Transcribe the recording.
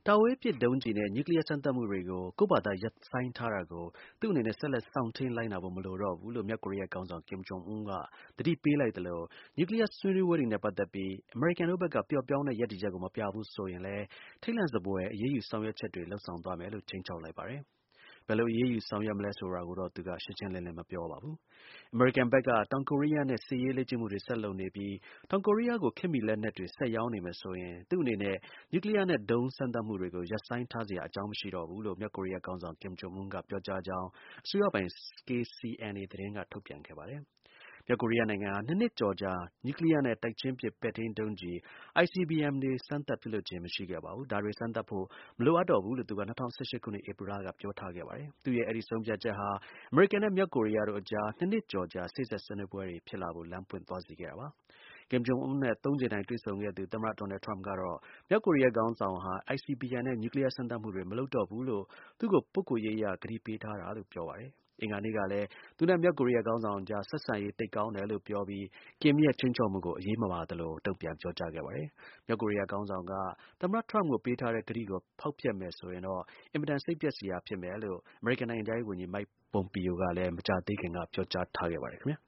တာဝေးပစ်ဒုံးကျည်နဲ့ နျူကလ িয়ার စမ်းသပ်မှုတွေကို ကိုယ့်ဘာသာရပ်ဆိုင်းထားတာကို သူ့အနေနဲ့ ဆက်လက် စောင့်ထိန်းလိုက်နာဖို့ မလိုတော့ဘူးလို့ မြောက်ကိုရီးယားခေါင်းဆောင် Kim Jong Un က သတိပေးလိုက်သလို နျူကလ িয়ার ဆွေးနွေးပွဲတွေနဲ့ပတ်သက်ပြီး အမေရိကန်တို့ဘက်က ပျော့ပျောင်းတဲ့ ရပ်တည်ချက်ကို မပြဘူးဆိုရင်လည်း ထိတ်လန့်စဖွယ် အရေးယူဆောင်ရွက်ချက်တွေ လုပ်ဆောင်သွားမယ်လို့ ခြိမ်းခြောက်လိုက်ပါတယ်။ ဘယ်လို အရေးယူဆောင်ရွက်မလဲဆိုတာကိုတော့ သူက ရှင်းရှင်းလင်းလင်း မပြောပါဘူး။ အမေရိကန်ဘက်က တောင်ကိုရီးယားနဲ့ စစ်ရေးလေ့ကျင့်မှုတွေ ဆက်လုပ်နေပြီး တောင်ကိုရီးယားကို ခေတ်မီလက်နက်တွေ ဆက်ရောင်းနေမယ်ဆိုရင် သူ့အနေနဲ့ နျူကလ িয়ার နဲ့ ဒုံးစမ်းသပ်မှုတွေကို ရပ်ဆိုင်းထားစရာ အကြောင်းမရှိတော့ဘူးလို့ မြောက်ကိုရီးယားခေါင်းဆောင် Kim Jong Un က ပြောကြားကြောင်း အစိုးရပိုင် KCNA သတင်းက ထုတ်ပြန်ခဲ့ပါတယ်။ မြောက်ကိုရီးယားနိုင်ငံဟာ ၂ နှစ်ကျော်ကြာ နျူကလ িয়ার နဲ့ တိုက်ချင်းပစ် ပဲ့ထိန်းဒုံးကျည် ICBM တွေ စမ်းသပ်ပစ်လွှတ်ခြင်း မရှိခဲ့ပါဘူး။ ဒါတွေ စမ်းသပ်ဖို့ မလိုအပ်တော့ဘူးလို့ သူက ၂၀၁၈ ခုနှစ် ဧပြီလက ပြောထားခဲ့ပါတယ်။ သူ့ရဲ့ အဲဒီ ဆုံးဖြတ်ချက်ဟာ အမေရိကန်နဲ့ မြောက်ကိုရီးယားတို့အကြား ၂ နှစ်ကျော်ကြာ စေ့စပ်ဆွေးနွေးပွဲတွေ ဖြစ်လာဖို့ လမ်းပွင့်သွားစေခဲ့တာပါ။ Kim Jong Un နဲ့ ၃ ကြိမ်တိုင် တွေ့ဆုံခဲ့သူ သမ္မတ ဒေါ်နယ်ထရမ့်ကတော့ မြောက်ကိုရီးယားခေါင်းဆောင်ဟာ ICBM နဲ့ နျူကလ িয়ার စမ်းသပ်မှုတွေ မလုပ်တော့ဘူးလို့ သူ့ကို ပုဂ္ဂိုလ်ရေးအရ ကတိပေးထားတာလို့ ပြောပါတယ်။ အင်္ဂါနေ့ကလည်း သူနဲ့ မြောက်ကိုရီးယားခေါင်းဆောင်အကြား ဆက်ဆံရေး သိပ်ကောင်းတယ်လို့ ပြောပြီး Kim ရဲ့ ခြိမ်းခြောက်မှုကို အရေးမပါသလို တုံ့ပြန်ပြောကြားခဲ့ပါတယ်။ မြောက်ကိုရီးယားခေါင်းဆောင်က သမ္မတထရမ့်ကို ပေးထားတဲ့ ကတိကို ဖောက်ဖျက်မယ်ဆိုရင်တော့ အင်မတန် စိတ်ပျက်စရာဖြစ်မယ်လို့ အမေရိကန်နိုင်ငံခြားရေးဝန်ကြီး Mike Pompeo ကလည်း မကြာသေးခင်က ပြောကြားထားခဲ့ပါတယ် ခင်ဗျာ